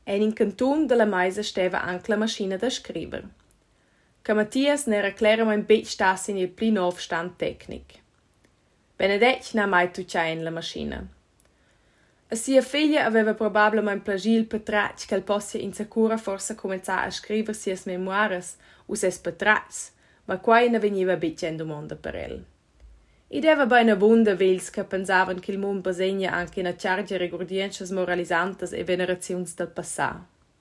En in cantun della maisa steva anche la maschina da scriver. Che Mattias n'era chiaramente bet stas in il pli nov stand tecnic. Benedetto n'ha mai tucciato in la maschina. A sia figlia aveva probabilmente plagil patratg che possia in sicura forse cominciare a scriver sias memoiras o ses patrats, ma quai ne veniva bitja in domanda per el. Id eva bene abunda vels che pensavan che il mondo basegna anche in a charge regordiences moralisantes e venerazions del passà.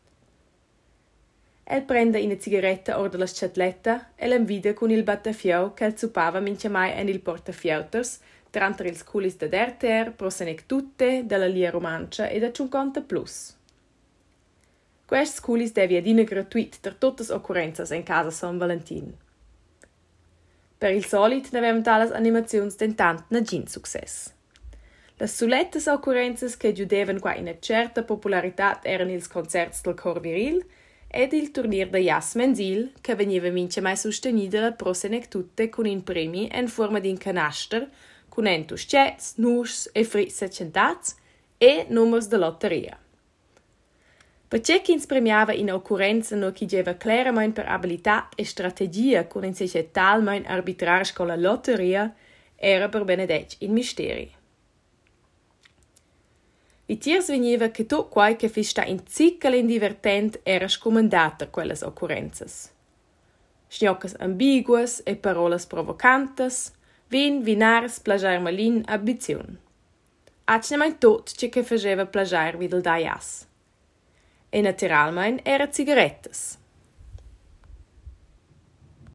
El prende una cigaretta or della sciatletta e l'envida con il battafiau che el zupava mince mai en il portafiauters tra ils culis de derter, prosenectutte, della lia romancia e da 50 plus. Quests culis devia dina gratuit per tutte occurrenzas in casa San Valentin. Per il solit n'avevano talas animazions dentant na gin success. Las sulettas occurrenzas che giudevan qua in certa popularità erano ils concerts del cor viril ed il turnier da jas mensil che veniva mince mai sostenida la prosenectutte con in premi in forma di canaster con entuscets, nus e fritz secentats e numers de lotteria. Perché chi premiava in occurrenza no chi geva claramente per abilità e strategia con in se talmente arbitrage con la lotteria era per Benedetto in misteri. I tiers veniva che tu quai che fista in zickel divertent era scomandata quelles occurrenzas. Schnoccas ambiguas e parolas provocantes, vin, vinars, plagiar malin, ambizion. Acnemain tot ce che faceva plagiar videl daias. E naturalmein era cigarettas.